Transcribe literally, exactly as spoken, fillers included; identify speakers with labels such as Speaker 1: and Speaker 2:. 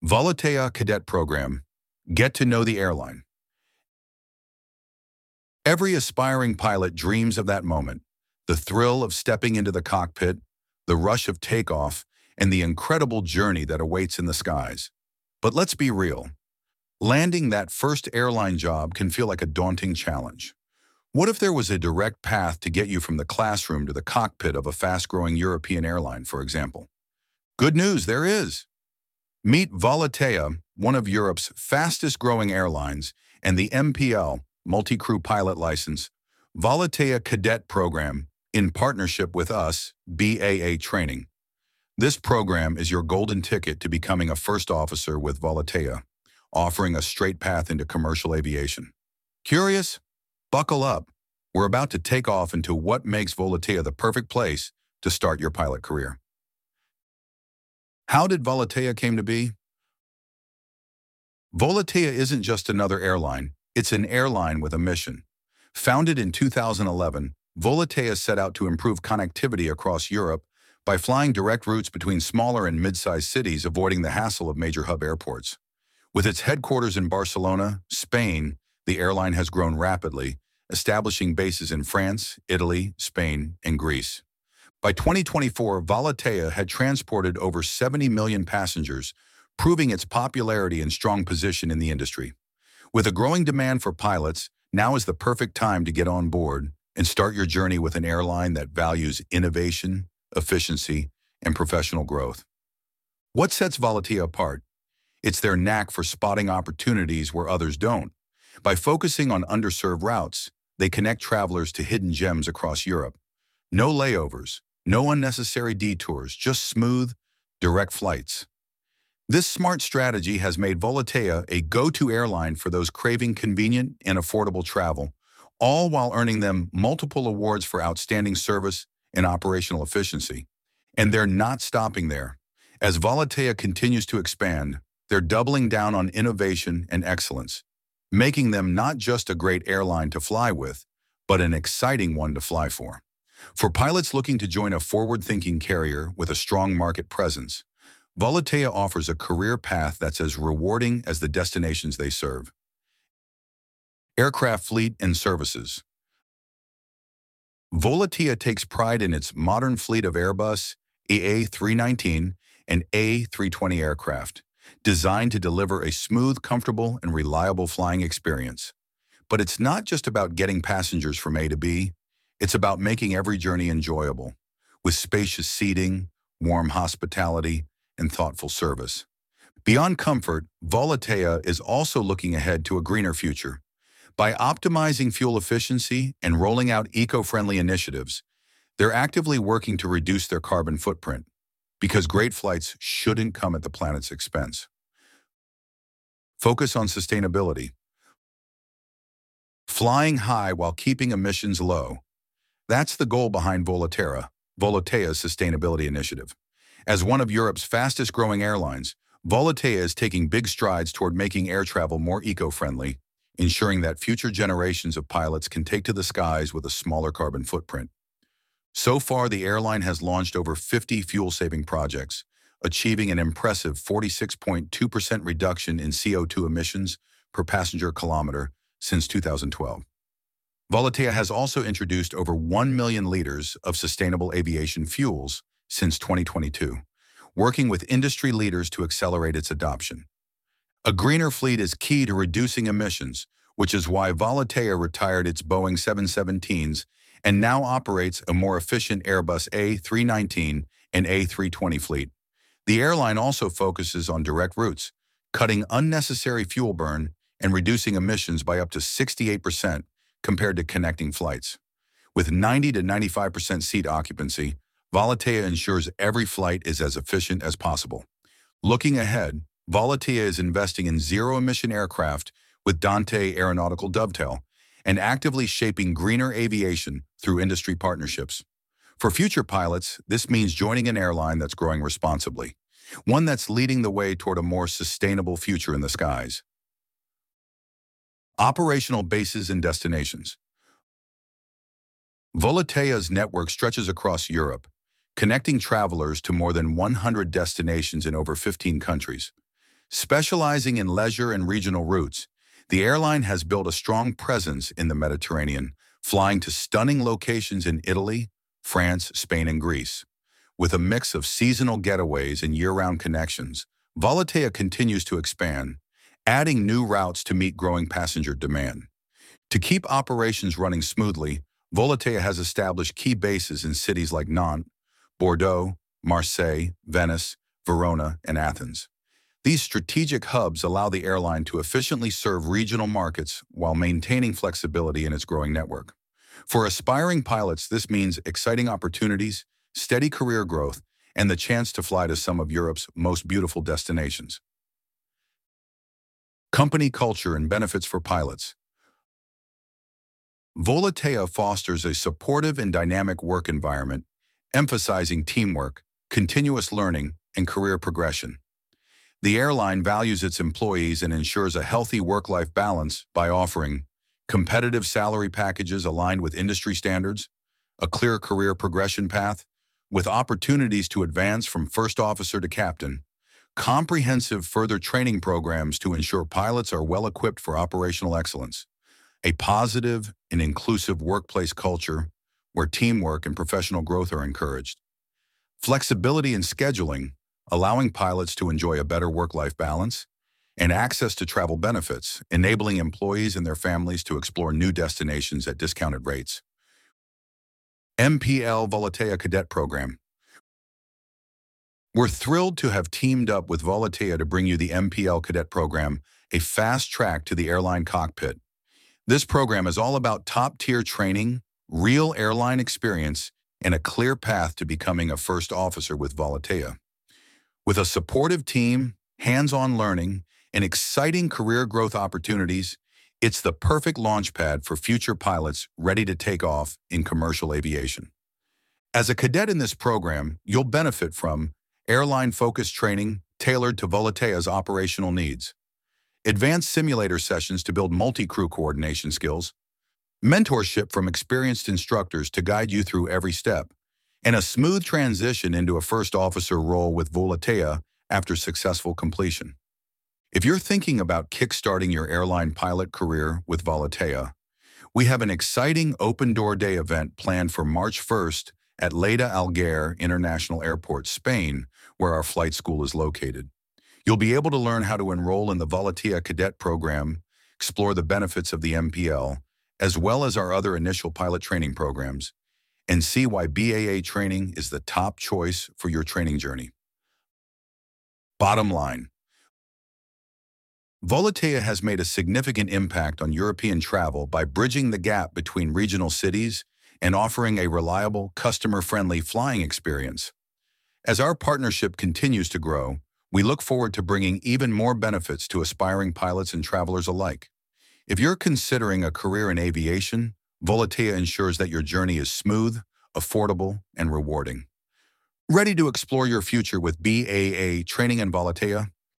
Speaker 1: Volotea Cadet Program. Get to know the airline. Every aspiring pilot dreams of that moment, the thrill of stepping into the cockpit, the rush of takeoff, and the incredible journey that awaits in the skies. But let's be real. Landing that first airline job can feel like a daunting challenge. What if there was a direct path to get you from the classroom to the cockpit of a fast-growing European airline, for example? Good news, there is. Meet Volotea, one of Europe's fastest-growing airlines, and the M P L, Multi-Crew Pilot License, Volotea Cadet Program, in partnership with us, B A A Training. This program is your golden ticket to becoming a first officer with Volotea, offering a straight path into commercial aviation. Curious? Buckle up. We're about to take off into what makes Volotea the perfect place to start your pilot career. How did Volotea came to be? Volotea isn't just another airline, it's an airline with a mission. Founded in two thousand eleven, Volotea set out to improve connectivity across Europe by flying direct routes between smaller and mid-sized cities, avoiding the hassle of major hub airports. With its headquarters in Barcelona, Spain, the airline has grown rapidly, establishing bases in France, Italy, Spain, and Greece. By twenty twenty-four, Volotea had transported over seventy million passengers, proving its popularity and strong position in the industry. With a growing demand for pilots, now is the perfect time to get on board and start your journey with an airline that values innovation, efficiency, and professional growth. What sets Volotea apart? It's their knack for spotting opportunities where others don't. By focusing on underserved routes, they connect travelers to hidden gems across Europe. No layovers, no unnecessary detours, just smooth, direct flights. This smart strategy has made Volotea a go-to airline for those craving convenient and affordable travel, all while earning them multiple awards for outstanding service and operational efficiency. And they're not stopping there. As Volotea continues to expand, they're doubling down on innovation and excellence, making them not just a great airline to fly with, but an exciting one to fly for. For pilots looking to join a forward-thinking carrier with a strong market presence, Volotea offers a career path that's as rewarding as the destinations they serve. Aircraft fleet and services. Volotea takes pride in its modern fleet of Airbus A three nineteen and A three twenty aircraft, designed to deliver a smooth, comfortable, and reliable flying experience. But it's not just about getting passengers from A to B. It's about making every journey enjoyable, with spacious seating, warm hospitality, and thoughtful service. Beyond comfort, Volotea is also looking ahead to a greener future. By optimizing fuel efficiency and rolling out eco-friendly initiatives, they're actively working to reduce their carbon footprint, because great flights shouldn't come at the planet's expense. Focus on sustainability. Flying high while keeping emissions low. That's the goal behind Volotea, Volotea's sustainability initiative. As one of Europe's fastest-growing airlines, Volotea is taking big strides toward making air travel more eco-friendly, ensuring that future generations of pilots can take to the skies with a smaller carbon footprint. So far, the airline has launched over fifty fuel-saving projects, achieving an impressive forty-six point two percent reduction in C O two emissions per passenger kilometer since two thousand twelve. Volotea has also introduced over one million liters of sustainable aviation fuels since twenty twenty-two, working with industry leaders to accelerate its adoption. A greener fleet is key to reducing emissions, which is why Volotea retired its Boeing seven seventeens and now operates a more efficient Airbus A three nineteen and A three twenty fleet. The airline also focuses on direct routes, cutting unnecessary fuel burn and reducing emissions by up to sixty-eight percent compared to connecting flights. With ninety to ninety-five percent seat occupancy, Volotea ensures every flight is as efficient as possible. Looking ahead, Volotea is investing in zero-emission aircraft with Dante Aeronautical Dovetail and actively shaping greener aviation through industry partnerships. For future pilots, this means joining an airline that's growing responsibly, one that's leading the way toward a more sustainable future in the skies. Operational bases and destinations. Volotea's network stretches across Europe, connecting travelers to more than one hundred destinations in over fifteen countries. Specializing in leisure and regional routes, the airline has built a strong presence in the Mediterranean, flying to stunning locations in Italy, France, Spain, and Greece. With a mix of seasonal getaways and year-round connections, Volotea continues to expand, adding new routes to meet growing passenger demand. To keep operations running smoothly, Volotea has established key bases in cities like Nantes, Bordeaux, Marseille, Venice, Verona, and Athens. These strategic hubs allow the airline to efficiently serve regional markets while maintaining flexibility in its growing network. For aspiring pilots, this means exciting opportunities, steady career growth, and the chance to fly to some of Europe's most beautiful destinations. Company culture and benefits for pilots. Volotea fosters a supportive and dynamic work environment, emphasizing teamwork, continuous learning, and career progression. The airline values its employees and ensures a healthy work-life balance by offering competitive salary packages aligned with industry standards, a clear career progression path, with opportunities to advance from first officer to captain, comprehensive further training programs to ensure pilots are well-equipped for operational excellence, a positive and inclusive workplace culture where teamwork and professional growth are encouraged, flexibility in scheduling, allowing pilots to enjoy a better work-life balance, and access to travel benefits, enabling employees and their families to explore new destinations at discounted rates. M P L Volotea Cadet Program. We're thrilled to have teamed up with Volotea to bring you the M P L Cadet Program, a fast track to the airline cockpit. This program is all about top-tier training, real airline experience, and a clear path to becoming a first officer with Volotea. With a supportive team, hands-on learning, and exciting career growth opportunities, it's the perfect launchpad for future pilots ready to take off in commercial aviation. As a cadet in this program, you'll benefit from airline-focused training tailored to Volotea's operational needs, advanced simulator sessions to build multi-crew coordination skills, mentorship from experienced instructors to guide you through every step, and a smooth transition into a first officer role with Volotea after successful completion. If you're thinking about kickstarting your airline pilot career with Volotea, we have an exciting Open Door Day event planned for March first at Lleida Alguer International Airport, Spain, where our flight school is located. You'll be able to learn how to enroll in the Volotea Cadet Program, explore the benefits of the M P L, as well as our other initial pilot training programs, and see why B A A training is the top choice for your training journey. Bottom line, Volotea has made a significant impact on European travel by bridging the gap between regional cities and offering a reliable, customer-friendly flying experience. As our partnership continues to grow, we look forward to bringing even more benefits to aspiring pilots and travelers alike. If you're considering a career in aviation, Volotea ensures that your journey is smooth, affordable, and rewarding. Ready to explore your future with B A A Training and Volotea?